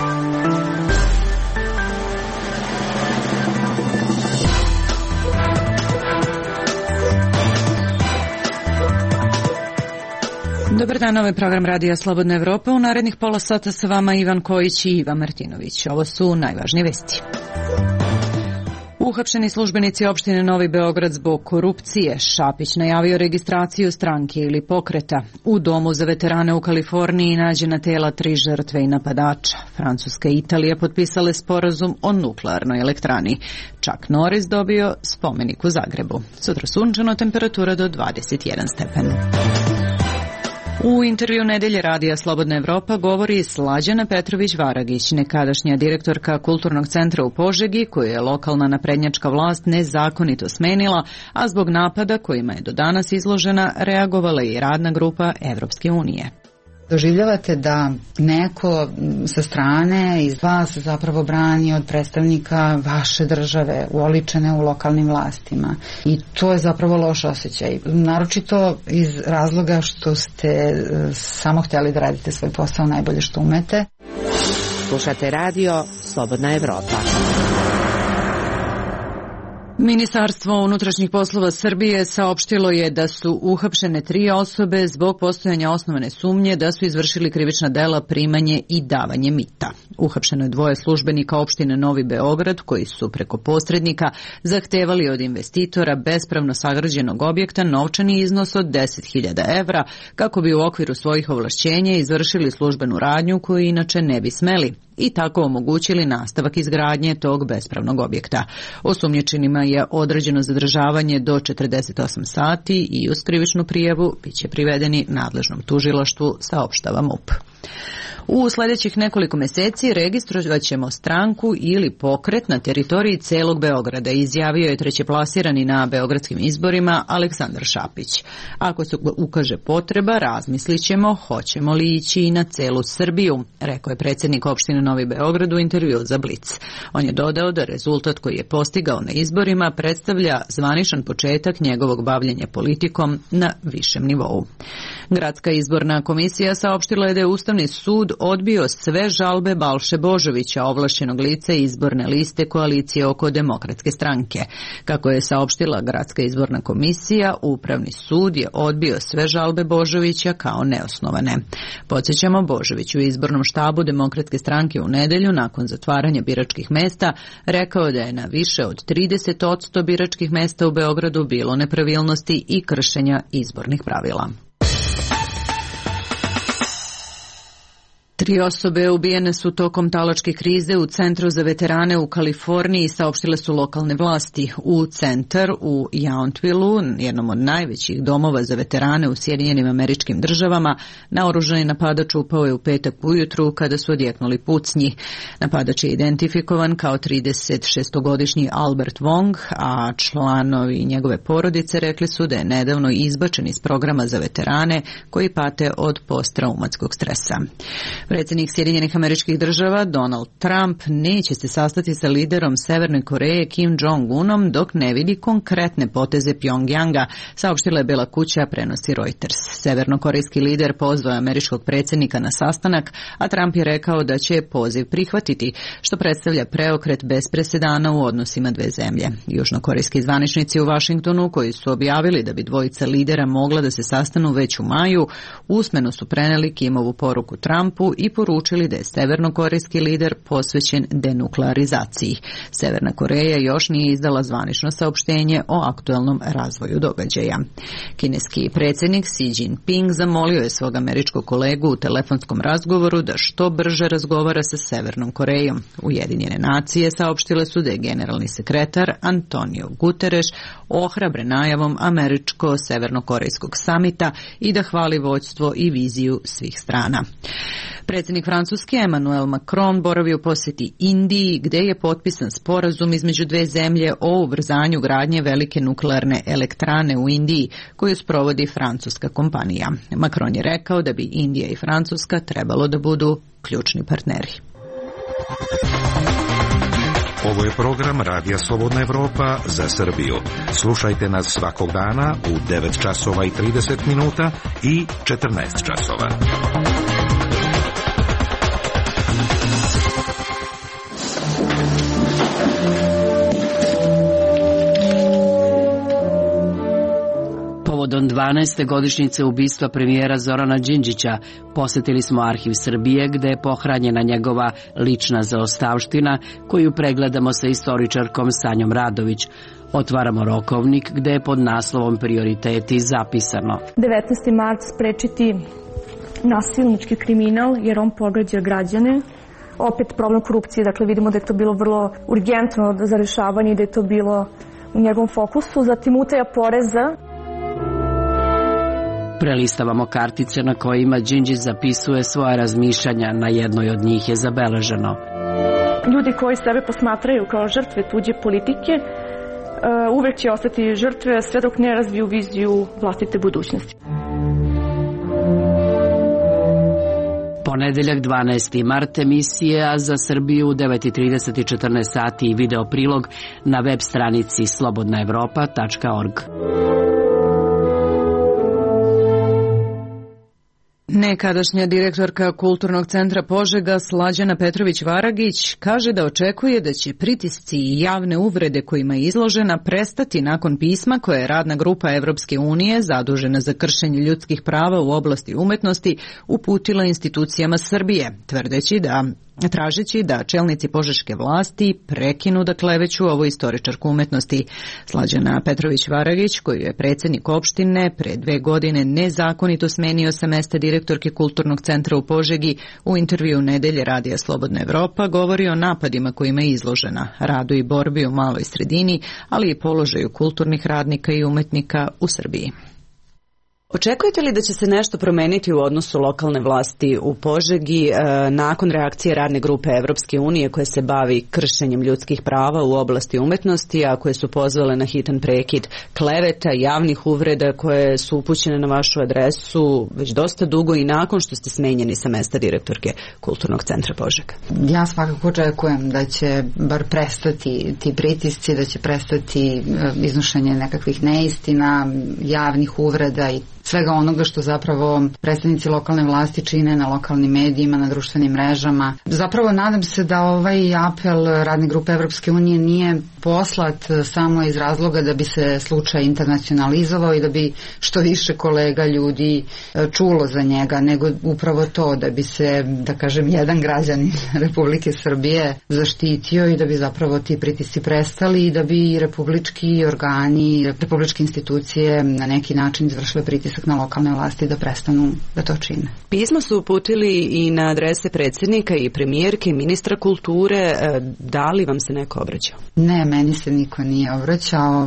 Dobar dan, ovo je program Radija Slobodna Evropa. U narednih pola sata sa vama Ivan Kojić i Ivan Martinović. Ovo su najvažnije vesti. Uhapšeni službenici opštine Novi Beograd zbog korupcije. Šapić najavio registraciju stranke ili pokreta. U domu za veterane u Kaliforniji nađena tela 3 žrtve i napadača. Francuska i Italija potpisale sporazum o nuklearnoj elektrani. Chuck Norris dobio spomenik u Zagrebu. Sutra sunčano, temperatura do 21 stepen. U intervju Nedelje Radija Slobodna Evropa govori Slađana Petrović-Varagić, nekadašnja direktorka Kulturnog centra u Požegi, koju je lokalna naprednjačka vlast nezakonito smenila, a zbog napada kojima je do danas izložena reagovala i radna grupa Evropske unije. Doživljavate da neko sa strane iz vas zapravo brani od predstavnika vaše države uoličene u lokalnim vlastima i to je zapravo loš osjećaj. Naročito iz razloga što ste samo htjeli da radite svoj posao najbolje što umete. Slušate radio Slobodna Evropa. Ministarstvo unutrašnjih poslova Srbije saopštilo je da su uhapšene 3 osobe zbog postojanja osnovane sumnje da su izvršili krivična dela primanje i davanje mita. Uhapšeno je 2 službenika opštine Novi Beograd koji su preko posrednika zahtevali od investitora bespravno sagrađenog objekta novčani iznos od 10.000 evra kako bi u okviru svojih ovlašćenja izvršili službenu radnju koju inače ne bi smeli i tako omogućili nastavak izgradnje tog bespravnog objekta. Osumnjičenima je određeno zadržavanje do 48 sati i uz krivičnu prijavu biće privedeni nadležnom tužilaštvu, saopštava MUP. U sljedećih nekoliko meseci registrovat ćemo stranku ili pokret na teritoriji celog Beograda, izjavio je trećeplasirani na beogradskim izborima Aleksandar Šapić. Ako se ukaže potreba, razmislit ćemo hoćemo li ići i na celu Srbiju, rekao je predsjednik opštine Novi Beograd u intervju za Blic. On je dodao da rezultat koji je postigao na izborima predstavlja zvaničan početak njegovog bavljenja politikom na višem nivou. Gradska izborna komisija saopštila je da je Ustavni sud odbio sve žalbe Balše Božovića, ovlašćenog lica izborne liste koalicije oko Demokratske stranke. Kako je saopštila Gradska izborna komisija, Upravni sud je odbio sve žalbe Božovića kao neosnovane. Podsjećamo, Božović u izbornom štabu Demokratske stranke u nedelju, nakon zatvaranja biračkih mesta, rekao da je na više od 30% biračkih mesta u Beogradu bilo nepravilnosti i kršenja izbornih pravila. 3 osobe ubijene su tokom talačke krize u centru za veterane u Kaliforniji, saopštile su lokalne vlasti. U centar u Yountvilleu, jednom od najvećih domova za veterane u Sjedinjenim Američkim Državama, naoružani napadač upao je u petak ujutru kada su odjeknuli pucnji. Napadač je identifikovan kao 36-godišnji Albert Wong, a članovi njegove porodice rekli su da je nedavno izbačen iz programa za veterane koji pate od posttraumatskog stresa. Predsjednik Sjedinjenih Američkih Država Donald Trump neće se sastati sa liderom Severne Koreje Kim Jong-unom dok ne vidi konkretne poteze Pjongjanga, saopštila je Bela kuća, prenosi Reuters. Severnokorejski lider pozvao američkog predsjednika na sastanak, a Trump je rekao da će poziv prihvatiti, što predstavlja preokret bez presedana u odnosima dve zemlje. Južnokorejski zvaničnici u Vašingtonu, koji su objavili da bi dvojica lidera mogla da se sastanu već u maju, usmeno su preneli Kimovu poruku Trumpu i poručili da je severnokorejski lider posvećen denuklearizaciji. Severna Koreja još nije izdala zvanično saopštenje o aktuelnom razvoju događaja. Kineski predsjednik Xi Jinping zamolio je svog američkog kolegu u telefonskom razgovoru da što brže razgovara sa Severnom Korejom. Ujedinjene nacije saopštile su da je generalni sekretar Antonio Guterres ohrabre najavom američko-severnokorejskog samita i da hvali vođstvo i viziju svih strana. Predsjednik Francuske Emmanuel Macron boravi u posjeti Indiji, gdje je potpisan sporazum između dve zemlje o ubrzanju gradnje velike nuklearne elektrane u Indiji, koju sprovodi francuska kompanija. Macron je rekao da bi Indija i Francuska trebalo da budu ključni partneri. Ovo je program Radija Slobodna Evropa za Srbiju. Slušajte nas svakog dana u 9 časova i 30 minuta i 14 časova. Povodom 12. godišnjice ubistva premijera Zorana Đinđića posetili smo Arhiv Srbije gde je pohranjena njegova lična zaostavština koju pregledamo sa istoričarkom Sanjom Radović. Otvaramo rokovnik gde je pod naslovom Prioriteti zapisano 19. mart sprečiti nasilnički kriminal jer on pogađa građane. Opet problem korupcije, dakle vidimo da je to bilo vrlo urgentno za rešavanje i da je to bilo u njegovom fokusu. Zatim utaja poreza. Prelistavamo kartice na kojima Đinđić zapisuje svoje razmišljanja, na jednoj od njih je zabeleženo. Ljudi koji sebe posmatraju kao žrtve tuđe politike uvek će ostati žrtve sve dok ne razviju viziju vlastite budućnosti. Ponedeljak 12. mart emisija za Srbiju u 9:30 i 14 sati i video prilog na web stranici slobodnaevropa.org. Nekadašnja direktorka Kulturnog centra Požega Slađana Petrović-Varagić kaže da očekuje da će pritisci i javne uvrede kojima je izložena prestati nakon pisma koje je radna grupa Evropske unije zadužena za kršenje ljudskih prava u oblasti umetnosti uputila institucijama Srbije, tražeći da čelnici požeške vlasti prekinu da kleveću ovu istoričarku umetnosti. Slađana Petrović-Varagić, koju je predsjednik opštine pre 2 godine nezakonito smenio sa mesta direktorke Kulturnog centra u Požegi, u intervju Nedelje radija Slobodna Evropa govori o napadima kojima je izložena, radu i borbi u maloj sredini, ali i položaju kulturnih radnika i umetnika u Srbiji. Očekujete li da će se nešto promeniti u odnosu lokalne vlasti u Požegi nakon reakcije radne grupe Evropske unije koje se bavi kršenjem ljudskih prava u oblasti umetnosti, a koje su pozvale na hitan prekid kleveta, javnih uvreda koje su upućene na vašu adresu već dosta dugo i nakon što ste smenjeni sa mesta direktorke Kulturnog centra Požega? Ja svakako očekujem da će bar prestati ti pritisci, da će prestati iznošenje nekakvih neistina, javnih uvreda i svega onoga što zapravo predstavnici lokalne vlasti čine na lokalnim medijima, na društvenim mrežama. Zapravo nadam se da ovaj apel radne grupe Evropske unije nije poslat samo iz razloga da bi se slučaj internacionalizovao i da bi što više kolega ljudi čulo za njega, nego upravo to da bi se, da kažem, jedan građanin Republike Srbije zaštitio i da bi zapravo ti pritisci prestali i da bi republički organi, republičke institucije na neki način izvršile pritisak na lokalne vlasti da prestanu da to čine. Pismo su uputili i na adrese predsjednika i premijerke i ministra kulture. Da li vam se neko obraćao? Ne, meni se niko nije obraćao.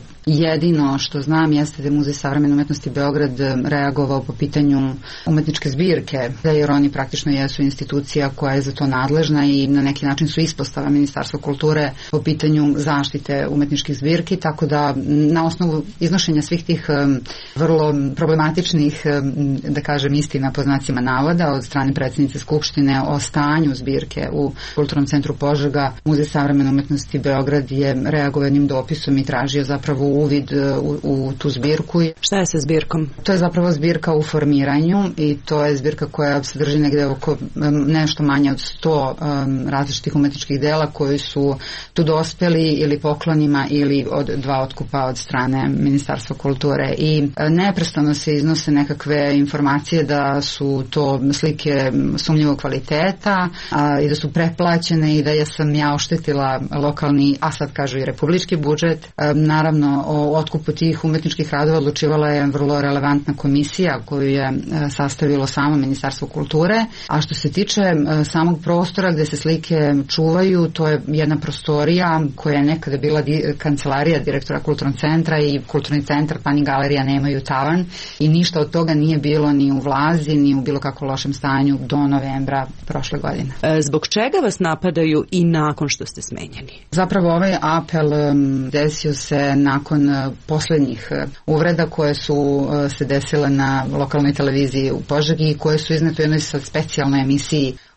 Jedino što znam jeste da je Muzej savremene umetnosti Beograd reagovao po pitanju umetničke zbirke, jer oni praktično jesu institucija koja je za to nadležna i na neki način su ispostava Ministarstva kulture po pitanju zaštite umetničkih zbirki, tako da na osnovu iznošenja svih tih vrlo problematičnih, da kažem, istina po znacima navoda od strane predsjednice Skupštine o stanju zbirke u Kulturnom centru Požega, Muzej savremene umetnosti Beograd je reagovao jednim dopisom i tražio zapravo uvid u tu zbirku. Šta je sa zbirkom? To je zapravo zbirka u formiranju i to je zbirka koja sadrži negde oko nešto manje od 100 različitih umetničkih dela koji su tu dospeli ili poklonima ili od 2 otkupa od strane Ministarstva kulture i neprestano se iznose nekakve informacije da su to slike sumnjivog kvaliteta i da su preplaćene i da sam ja oštetila lokalni, a sad kažu i republički budžet. Naravno, o otkupu tih umetničkih radova odlučivala je vrlo relevantna komisija koju je sastavilo samo Ministarstvo kulture, a što se tiče samog prostora gde se slike čuvaju, to je jedna prostorija koja je nekada bila kancelarija direktora Kulturnog centra i Kulturni centar pa ni galerija nemaju tavan i ništa od toga nije bilo ni u vlazi, ni u bilo kako lošem stanju do novembra prošle godine. Zbog čega vas napadaju i nakon što ste smenjeni? Zapravo ovaj apel desio se nakon poslednjih uvreda koje su se desile na lokalnoj televiziji u Požegi i koje su iznete u jednoj specijalnoj emisiji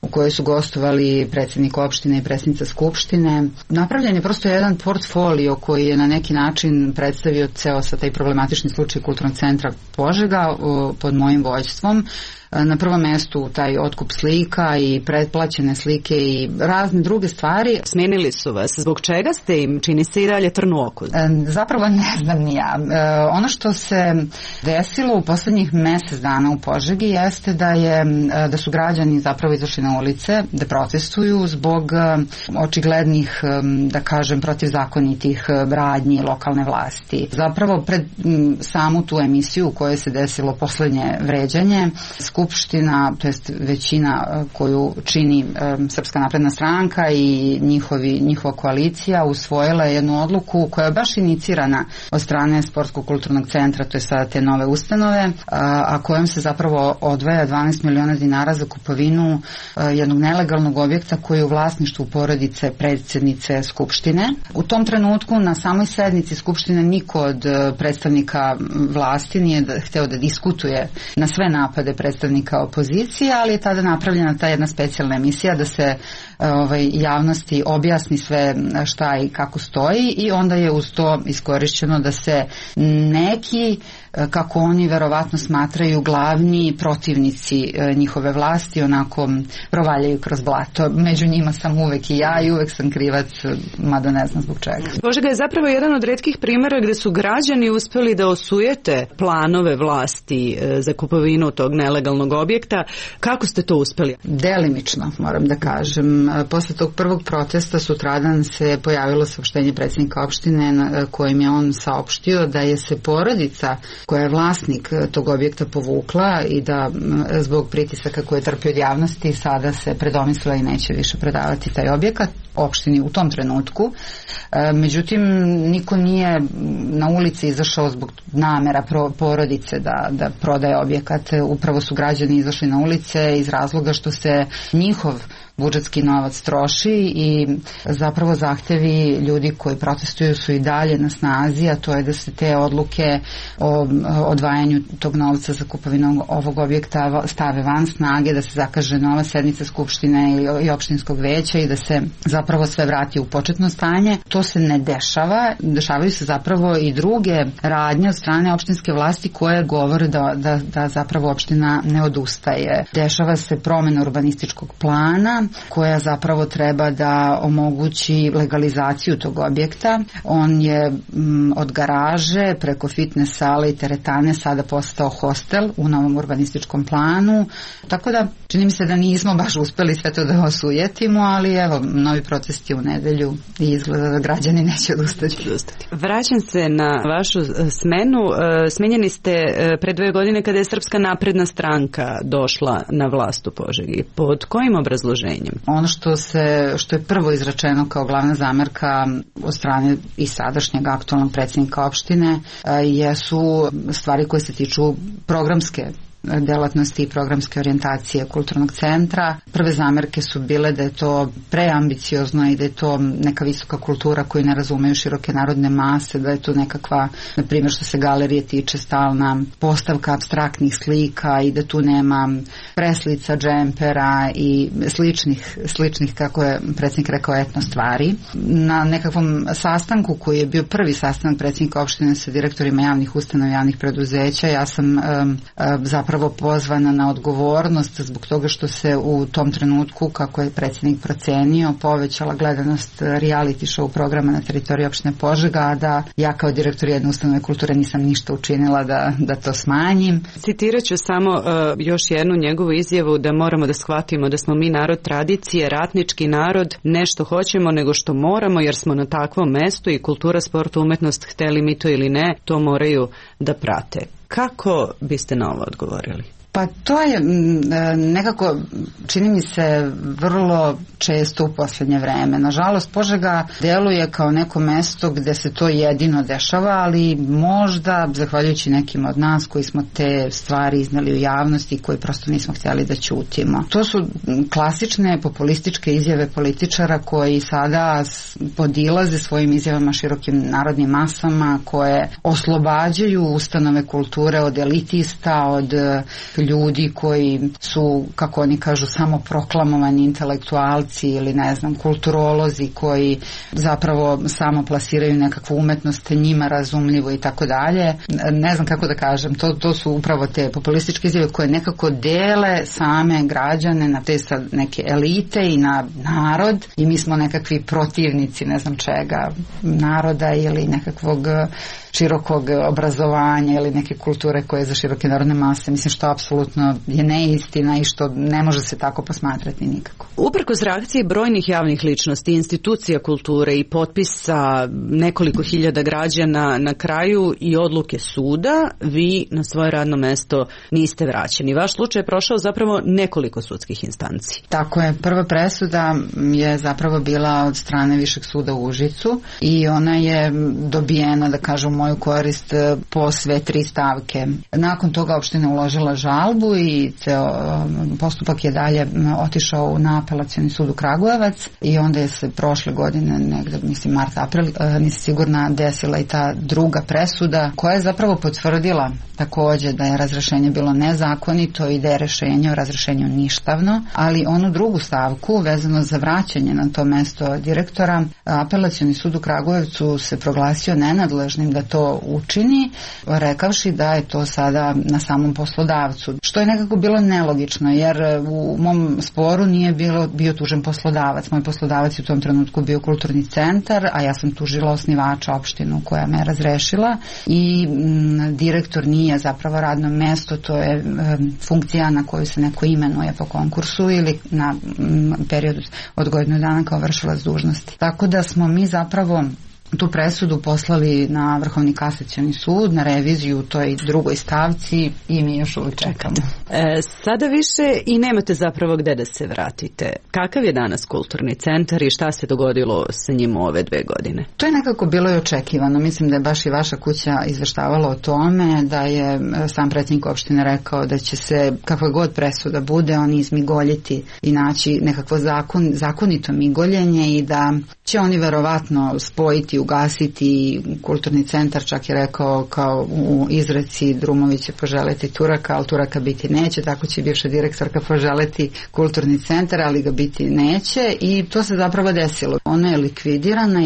u kojoj su gostovali predsjednik opštine i predsjednica skupštine. Napravljen je prosto jedan portfolio koji je na neki način predstavio ceo sa taj problematični slučaj Kulturnog centra Požega pod mojim vođstvom. Na prvom mestu taj otkup slika i pretplaćene slike i razne druge stvari. Smenili su vas. Zbog čega ste im, čini se, i dalje trn u oku? Zapravo ne znam ni ja. Ono što se desilo u poslednjih mesec dana u Požegi jeste da su građani zapravo izašli na ulice, da protestuju zbog očiglednih, da kažem, protivzakonitih radnji lokalne vlasti. Zapravo pred samu tu emisiju u kojoj se desilo poslednje vređanje, Skupština, to jest većina koju čini Srpska napredna stranka i njihova koalicija usvojila je jednu odluku koja je baš inicirana od strane Sportskog kulturnog centra, to je sada te nove ustanove, a kojom se zapravo odvaja 12 miliona dinara za kupovinu jednog nelegalnog objekta koji je u vlasništvu porodice predsjednice Skupštine. U tom trenutku na samoj sednici Skupštine niko od predstavnika vlasti nije hteo da diskutuje na sve napade predstavnika opozicije, ali je tada napravljena ta jedna specijalna emisija da se javnosti objasni sve šta i kako stoji i onda je uz to iskorišćeno da se neki, kako oni verovatno smatraju, glavni protivnici njihove vlasti onako provaljaju kroz blato. Među njima sam uvek i ja i uvek sam krivac, mada ne znam zbog čega. Požega je zapravo jedan od retkih primjera gde su građani uspeli da osujete planove vlasti za kupovinu tog nelegalnog objekta. Kako ste to uspeli? Delimično, moram da kažem. Posle tog prvog protesta sutradan se pojavilo saopštenje predsjednika opštine kojim je on saopštio da je se porodica koja je vlasnik tog objekta povukla i da zbog pritisaka koje trpi od javnosti sada se predomislila i neće više predavati taj objekat opštini u tom trenutku. Međutim, niko nije na ulici izašao zbog namera porodice da prodaje objekat. Upravo su građani izašli na ulice iz razloga što se njihov budžetski novac troši i zapravo zahtevi ljudi koji protestuju su i dalje na snazi, a to je da se te odluke o odvajanju tog novca za kupovinu ovog objekta stave van snage, da se zakaže nova sednica Skupštine i opštinskog veća i da se zapravo sve vrati u početno stanje. To se ne dešava. Dešavaju se zapravo i druge radnje od strane opštinske vlasti koje govore da zapravo opština ne odustaje. Dešava se promena urbanističkog plana koja zapravo treba da omogući legalizaciju tog objekta. On je od garaže preko fitness sale i teretane sada postao hostel u novom urbanističkom planu. Tako da čini mi se da nismo baš uspeli sve to da osujetimo, ali evo, novi protesti u nedelju i izgleda da građani neće odustati. Vraćam se na vašu smenu. Smenjeni ste pre 2 godine kada je Srpska napredna stranka došla na vlast u Požegi. Pod kojim obrazloženjem? Ono što je prvo izrečeno kao glavna zamerka od strane i sadašnjeg aktualnog predsjednika opštine jesu stvari koje se tiču programske delatnosti i programske orijentacije kulturnog centra. Prve zamerke su bile da je to preambiciozno i da je to neka visoka kultura koju ne razumeju široke narodne mase, da je to nekakva, na primjer što se galerije tiče, stalna postavka apstraktnih slika i da tu nema preslica, džempera i sličnih, kako je predsjednik rekao, etno stvari. Na nekakvom sastanku koji je bio prvi sastanak predsjednika opštine sa direktorima javnih ustanova, javnih preduzeća, ja sam zapravo pozvana na odgovornost zbog toga što se u tom trenutku, kako je predsjednik procenio, povećala gledanost reality show programa na teritoriji opštine Požega, a da ja kao direktor jedne ustanove kulture nisam ništa učinila da to smanjim. Citirat ću samo još jednu njegovu izjavu da moramo da shvatimo da smo mi narod tradicije, ratnički narod, ne što hoćemo nego što moramo, jer smo na takvom mestu i kultura, sport, umetnost, hteli mi to ili ne, to moraju da prate. Kako biste na ovo odgovorili? Pa to je nekako, čini mi se, vrlo često u posljednje vreme. Nažalost, Požega deluje kao neko mesto gde se to jedino dešava, ali možda, zahvaljujući nekim od nas koji smo te stvari iznali u javnosti i koji prosto nismo htjeli da ćutimo. To su klasične populističke izjave političara koji sada podilaze svojim izjavama širokim narodnim masama, koje oslobađaju ustanove kulture od elitista, od ljudi koji su, kako oni kažu, samo proklamovani intelektualci ili ne znam, kulturolozi koji zapravo samo plasiraju nekakvu umetnost njima razumljivo i tako dalje. Ne znam kako da kažem, to su upravo te populističke izjave koje nekako dele same građane na te sad neke elite i na narod i mi smo nekakvi protivnici ne znam čega, naroda ili nekakvog širokog obrazovanja ili neke kulture koje je za široke narodne mase. Mislim što apsolutno je neistina i što ne može se tako posmatrati nikako. Uprkos reakcije brojnih javnih ličnosti, institucija kulture i potpisa nekoliko hiljada građana na kraju i odluke suda, vi na svoje radno mesto niste vraćeni. Vaš slučaj je prošao zapravo nekoliko sudskih instanci. Tako je. Prva presuda je zapravo bila od strane Višeg suda u Užicu i ona je dobijena, da kažem, moju korist po sve 3 stavke. Nakon toga opština uložila žalbu i postupak je dalje otišao na apelacioni sud u Kragujevac i onda je se prošle godine, negde mislim mart, april, nisam sigurna, desila i ta druga presuda koja je zapravo potvrdila takođe da je razrešenje bilo nezakonito i da je rešenje o razrešenju ništavno, ali onu drugu stavku vezano za vraćanje na to mesto direktora, apelacioni sud u Kragujevcu se proglasio nenadležnim da to učini, rekavši da je to sada na samom poslodavcu. Što je nekako bilo nelogično, jer u mom sporu nije bio tužen poslodavac. Moj poslodavac je u tom trenutku bio kulturni centar, a ja sam tužila osnivača opštinu koja me je razrešila i direktor nije zapravo radno mesto, to je funkcija na koju se neko imenuje po konkursu ili na periodu od godinu dana kao vršilac dužnosti. Tako da smo mi zapravo tu presudu poslali na Vrhovni kasacioni sud, na reviziju u toj drugoj stavci i mi još uvijek čekamo. Sada više i nemate zapravo gde da se vratite. Kakav je danas kulturni centar i šta se dogodilo sa njim ove 2 godine? To je nekako bilo i očekivano. Mislim da je baš i vaša kuća izveštavala o tome, da je sam predsjednik opštine rekao da će se, kakva god presuda bude, oni izmigoljiti i naći nekakvo zakonito migoljenje i da će oni verovatno spojiti, ugasiti kulturni centar, čak je rekao kao u izreci Drumović će poželeti Turaka, ali Turaka biti neće, tako će bivša direktorka poželeti kulturni centar, ali ga biti neće i to se zapravo desilo. Ona je likvidirana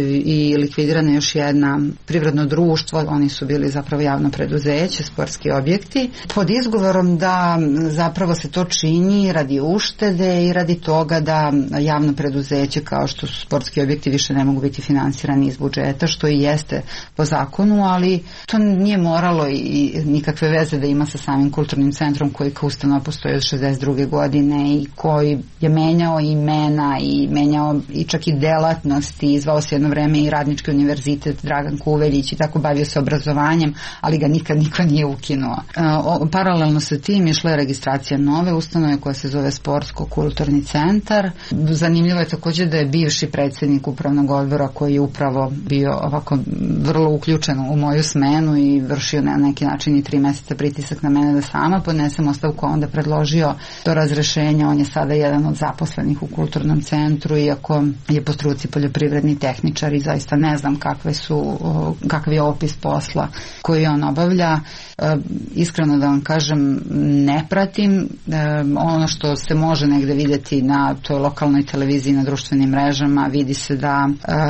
i likvidirana još jedna privredno društvo, oni su bili zapravo javno preduzeće, sportski objekti, pod izgovorom da zapravo se to čini radi uštede i radi toga da javno preduzeće kao što su sportski objekti više ne mogu biti finansirani iz budžeta, što i jeste po zakonu, ali to nije moralo i nikakve veze da ima sa samim kulturnim centrom koji kao ustanova postoji od 62. godine i koji je menjao imena i menjao i čak i delatnosti, zvao se jedno vreme i Radnički univerzitet Dragan Kuveljić i tako bavio se obrazovanjem, ali ga nikad niko nije ukinuo. Paralelno sa tim išla je registracija nove ustanove koja se zove Sportsko-kulturni centar. Zanimljivo je također da je bivši predsjednik upravnog odbora koji je upravo bio ovako vrlo uključen u moju smenu i vršio na neki način i 3 meseca pritisak na mene da sama podnesem ostavku, onda predložio to razrešenje. On je sada jedan od zaposlenih u kulturnom centru, iako je po struci poljoprivredni tehničar i zaista ne znam kakav je opis posla koji on obavlja. Iskreno da vam kažem, ne pratim. Ono što se može negde vidjeti na toj lokalnoj televiziji, na društvenim mrežama, vidi se da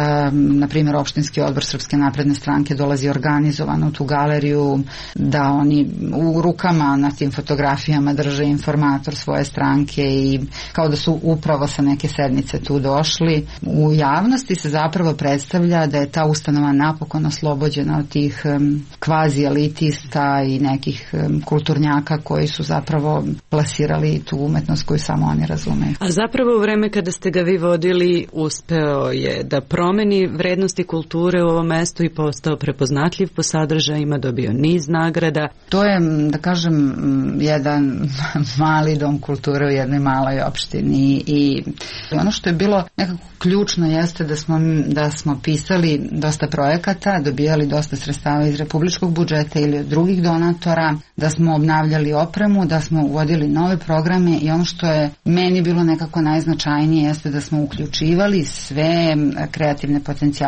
na primjer opštinski odbor Srpske napredne stranke dolazi organizovano u tu galeriju, da oni u rukama na tim fotografijama drže informator svoje stranke i kao da su upravo sa neke sednice tu došli. U javnosti se zapravo predstavlja da je ta ustanova napokon oslobođena od tih kvazi elitista i nekih kulturnjaka koji su zapravo plasirali tu umetnost koju samo oni razumeju. A zapravo u vreme kada ste ga vi vodili uspeo je da promeni vrednosti kulture u ovom mestu i postao prepoznatljiv po sadržajima, dobio niz nagrada. To je, da kažem, jedan mali dom kulture u jednoj maloj opštini i ono što je bilo nekako ključno jeste da smo pisali dosta projekata, dobijali dosta sredstava iz republičkog budžeta ili od drugih donatora, da smo obnavljali opremu, da smo uvodili nove programe i ono što je meni bilo nekako najznačajnije jeste da smo uključivali sve kreativne potencijale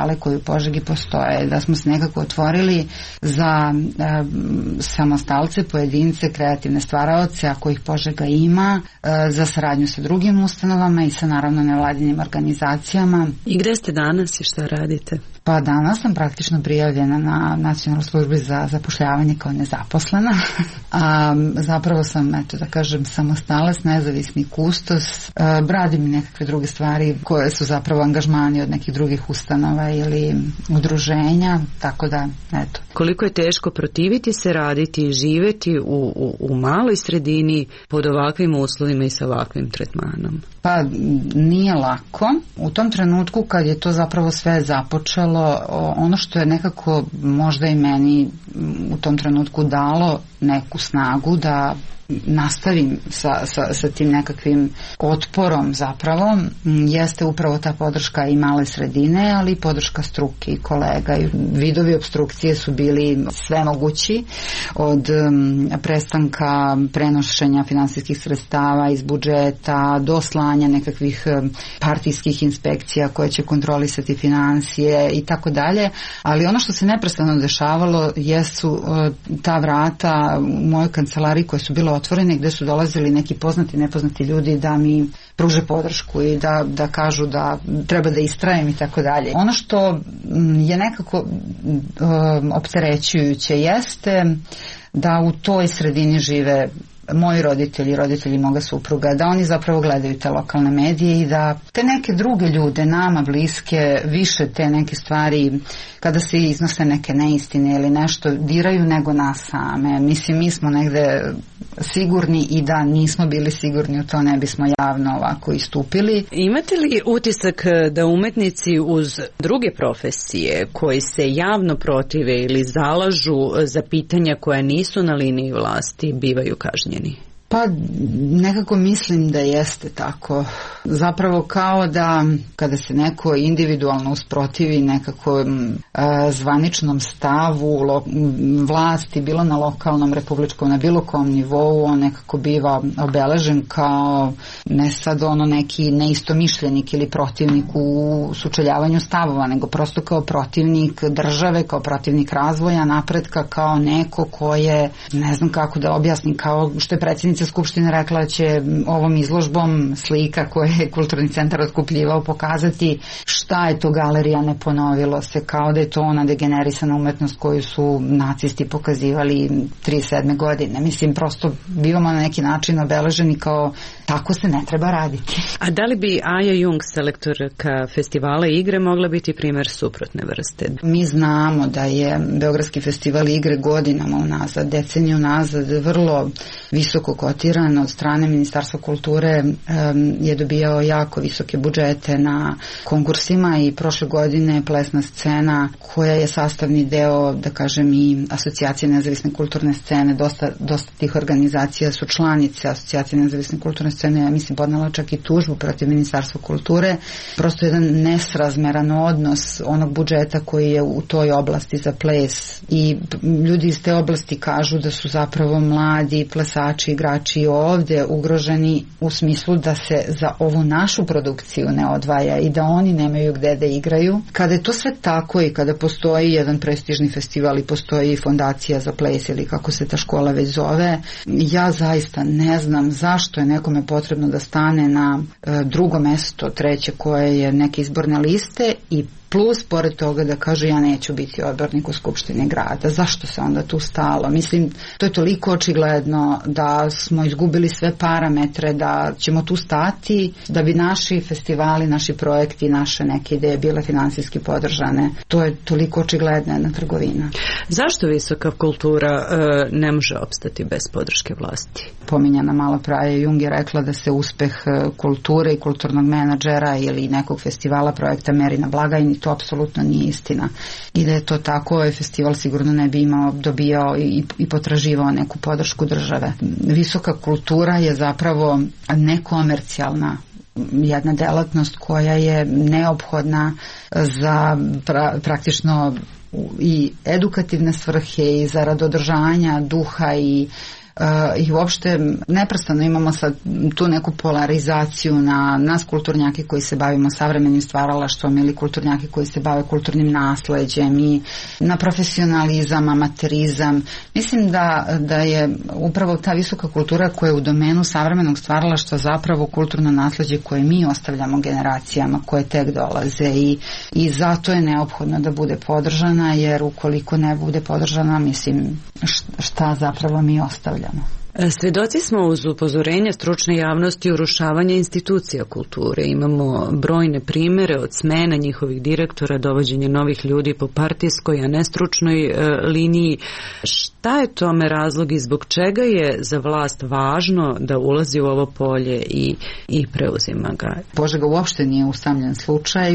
festivale koji u Požegi postoje, da smo se nekako otvorili za samostalce, pojedince, kreativne stvaraoce, ako ih Požega ima, za saradnju sa drugim ustanovama i sa naravno nevladinim organizacijama. I gde ste danas i šta radite? Pa danas sam praktično prijavljena na Nacionalnoj službi za zapošljavanje kao nezaposlena, a zapravo sam, eto da kažem, samostalac, nezavisni kustos, radim nekakve druge stvari koje su zapravo angažmani od nekih drugih ustanova ili udruženja, tako da, eto. Koliko je teško protiviti se, raditi i živeti u maloj sredini pod ovakvim uslovima i sa ovakvim tretmanom? Pa nije lako. U tom trenutku kad je to zapravo sve započelo, ono što je nekako možda i meni u tom trenutku dalo neku snagu da nastavim sa tim nekakvim otporom zapravo, jeste upravo ta podrška i male sredine, ali i podrška struke i kolega. Vidovi opstrukcije su bili sve mogući, od prestanka prenošenja finansijskih sredstava iz budžeta do slanja nekakvih partijskih inspekcija koje će kontrolisati finansije i tako dalje, ali ono što se neprestano dešavalo jesu ta vrata u mojoj kancelariji koje su bilo otvorene, gde su dolazili neki poznati, nepoznati ljudi da mi pruže podršku i da kažu da treba da istrajem i tako dalje. Ono što je nekako opterećujuće jeste da u toj sredini žive moji roditelji moga supruga, da oni zapravo gledaju te lokalne medije i da te neke druge ljude, nama bliske, više te neke stvari, kada se iznose neke neistine ili nešto, diraju nego nas same. Mislim, mi smo negde sigurni i da nismo bili sigurni u to ne bismo javno ovako istupili. Imate li utisak da umetnici uz druge profesije koji se javno protive ili zalažu za pitanja koja nisu na liniji vlasti bivaju kažnjeni? Pa nekako mislim da jeste tako. Zapravo kao da kada se neko individualno usprotivi nekako zvaničnom stavu vlasti, bilo na lokalnom, republičkom, na bilo kom nivou, on nekako biva obeležen kao ne sad ono neki neistomišljenik ili protivnik u sučeljavanju stavova, nego prosto kao protivnik države, kao protivnik razvoja, napretka, kao neko ko je, ne znam kako da objasnim, kao što je predsjednica Skupštine rekla, će ovom izložbom slika koje je Kulturni centar otkupljivao pokazati šta je to galerija, ne ponovilo se, kao da je to ona degenerisana umetnost koju su nacisti pokazivali 37. godine. Mislim, prosto bivamo na neki način obeleženi kao tako se ne treba raditi. A da li bi Aja Jung, selektorka festivala igre, mogla biti primjer suprotne vrste? Mi znamo da je Beogradski festival igre godinama unazad, deceniju unazad, vrlo visoko kotiran od strane Ministarstva kulture, je dobijao jako visoke budžete na konkursima i prošle godine Plesna scena, koja je sastavni deo, da kažem, i Asocijacije nezavisne kulturne scene, dosta tih organizacija su članice Asocijacije nezavisne kulturne scene, ja mislim podnela čak i tužbu protiv Ministarstva kulture, prosto jedan nesrazmeran odnos onog budžeta koji je u toj oblasti za ples, i ljudi iz te oblasti kažu da su zapravo mladi plesači, igrači ovde ugroženi u smislu da se za ovu našu produkciju ne odvaja i da oni nemaju gde da igraju. Kada je to sve tako i kada postoji jedan prestižni festival i postoji fondacija za ples ili kako se ta škola već zove, ja zaista ne znam zašto je nekome potrebno da stane na drugo mesto, treće koje je neke izborne liste i plus, pored toga da kaže ja neću biti odbornik u Skupštini grada. Zašto se onda tu stalo? Mislim, to je toliko očigledno da smo izgubili sve parametre, da ćemo tu stati, da bi naši festivali, naši projekti, naše neke ideje bile finansijski podržane. To je toliko očigledna jedna trgovina. Zašto visoka kultura ne može opstati bez podrške vlasti? Pominjana malo praje Jung je rekla da se uspeh kulture i kulturnog menadžera ili nekog festivala projekta meri na blagajni. To apsolutno nije istina. I da je to tako, ovaj festival sigurno ne bi dobijao i potraživao neku podršku države. Visoka kultura je zapravo nekomercijalna jedna delatnost koja je neophodna za praktično i edukativne svrhe i zarad održanja duha i i uopšte neprestano imamo sad tu neku polarizaciju na nas kulturnjake koji se bavimo savremenim stvaralaštvom ili kulturnjake koji se bave kulturnim nasleđem i na profesionalizam, amaterizam. Mislim da je upravo ta visoka kultura koja je u domenu savremenog stvaralaštva zapravo kulturno nasleđe koje mi ostavljamo generacijama koje tek dolaze i zato je neophodno da bude podržana, jer ukoliko ne bude podržana, mislim, šta zapravo mi ostavljamo. Svedoci smo uz upozorenje stručne javnosti urušavanja institucija kulture. Imamo brojne primere od smena njihovih direktora, dovođenja novih ljudi po partijskoj, a ne stručnoj liniji. Šta je tome razlog i zbog čega je za vlast važno da ulazi u ovo polje i preuzima ga? Požega uopšte nije usamljen slučaj.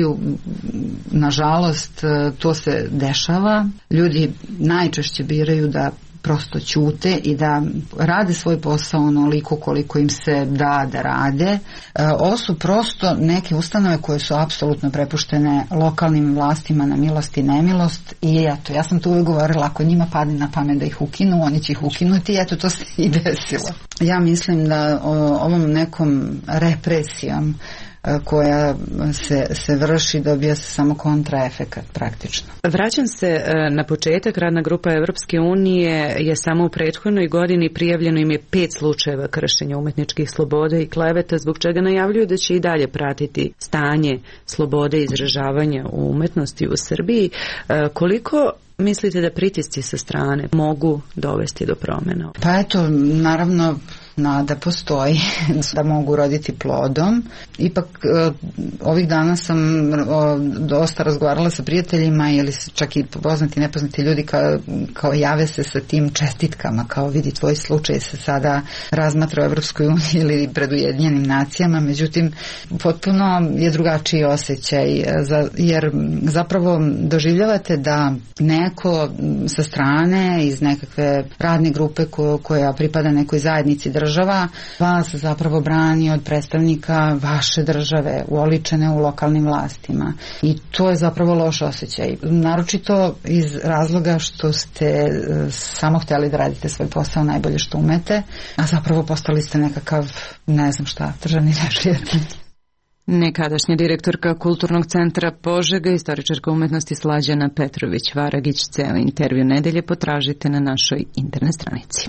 Nažalost, to se dešava. Ljudi najčešće biraju da prosto ćute i da rade svoj posao onoliko koliko im se da rade. Ovo su prosto neke ustanove koje su apsolutno prepuštene lokalnim vlastima na milost i nemilost i eto, ja sam tu uvijek govorila, ako njima padne na pamet da ih ukinu, oni će ih ukinuti i eto, to se i desilo. Ja mislim da ovom nekom represijom koja se vrši dobija se samo kontraefekat praktično. Vraćam se na početak. Radna grupa Evropske unije je samo u prethodnoj godini prijavljeno im je 5 slučajeva kršenja umetničkih sloboda i kleveta, zbog čega najavljuju da će i dalje pratiti stanje slobode izražavanja u umetnosti u Srbiji. Koliko mislite da pritisci sa strane mogu dovesti do promjena? Pa eto, naravno, nada postoji da mogu roditi plodom. Ipak ovih dana sam dosta razgovarala sa prijateljima ili čak i poznati nepoznati ljudi kao jave se sa tim čestitkama, kao vidi tvoj slučaj se sada razmatra u Evropskoj uniji ili pred Ujedinjenim nacijama, međutim potpuno je drugačiji osjećaj jer zapravo doživljavate da neko sa strane iz nekakve radne grupe koja pripada nekoj zajednici država vas zapravo brani od predstavnika vaše države uoličene u lokalnim vlastima i to je zapravo loš osjećaj, naročito iz razloga što ste samo htjeli da radite svoj posao najbolje što umete, a zapravo postali ste nekakav, ne znam šta, državni neprijatelj. Nekadašnja direktorka Kulturnog centra Požega, istoričarka umetnosti Slađana Petrović-Varagić. Ceo intervju nedelje potražite na našoj internet stranici.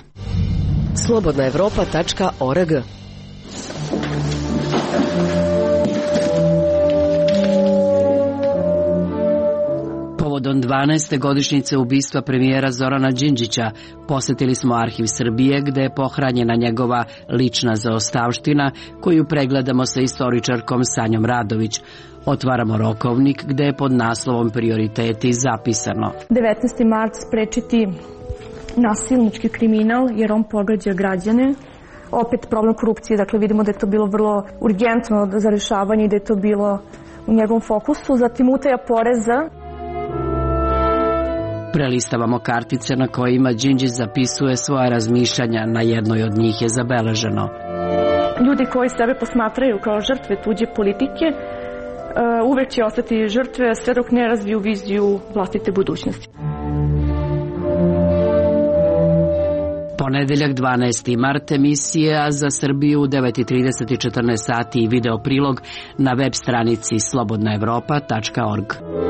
slobodnaevropa.org. Povodom 12. godišnjice ubistva premijera Zorana Đinđića posetili smo Arhiv Srbije gde je pohranjena njegova lična zaostavština koju pregledamo sa istoričarkom Sanjom Radović. Otvaramo rokovnik gde je pod naslovom Prioriteti zapisano: 19. mart sprečiti nasilnički kriminal jer on pogađa građane. Opet problem korupcije, dakle vidimo da je to bilo vrlo urgentno za rešavanje i da je to bilo u njegovom fokusu. Zatim utaja poreza. Prelistavamo kartice na kojima Đinđić zapisuje svoje razmišljanja, na jednoj od njih je zabeleženo: Ljudi koji sebe posmatraju kao žrtve tuđe politike uvek će ostati žrtve sve dok ne razviju viziju vlastite budućnosti. Ponedeljak 12. mart, emisija za Srbiju u 9:30 i 14 sati i video prilog na web stranici slobodnaevropa.org.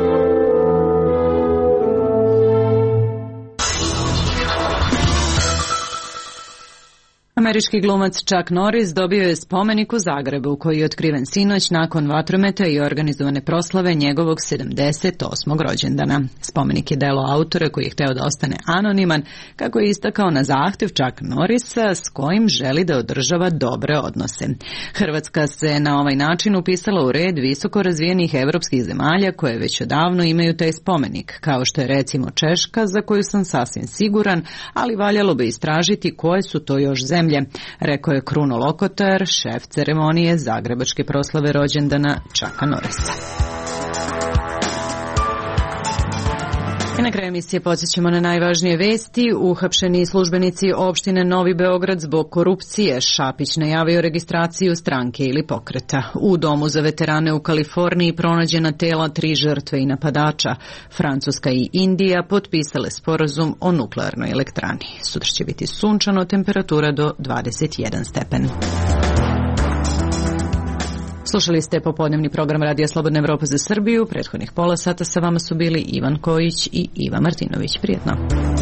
Američki glumac Chuck Norris dobio je spomenik u Zagrebu koji je otkriven sinoć nakon vatrometa i organizovane proslave njegovog 78. rođendana. Spomenik je delo autora koji je hteo da ostane anoniman, kako je istakao na zahtev Chuck Norrisa s kojim želi da održava dobre odnose. Hrvatska se na ovaj način upisala u red visoko razvijenih evropskih zemalja koje već odavno imaju taj spomenik, kao što je recimo Češka, za koju sam sasvim siguran, ali valjalo bi istražiti koje su to još zemlje, rekao je Kruno Lokotar, šef ceremonije zagrebačke proslave rođendana Chucka Norrisa. I na kraju emisije podsjećamo na najvažnije vesti. Uhapšeni službenici opštine Novi Beograd zbog korupcije. Šapić najavio registraciju stranke ili pokreta. U domu za veterane u Kaliforniji pronađena tela 3 žrtve i napadača. Francuska i Indija potpisale sporazum o nuklearnoj elektrani. Sutra će biti sunčano, temperatura do 21 stepen. Slušali ste popodnevni program Radija Slobodna Evropa za Srbiju. Prethodnih pola sata sa vama su bili Ivan Kojić i Iva Martinović. Prijetno.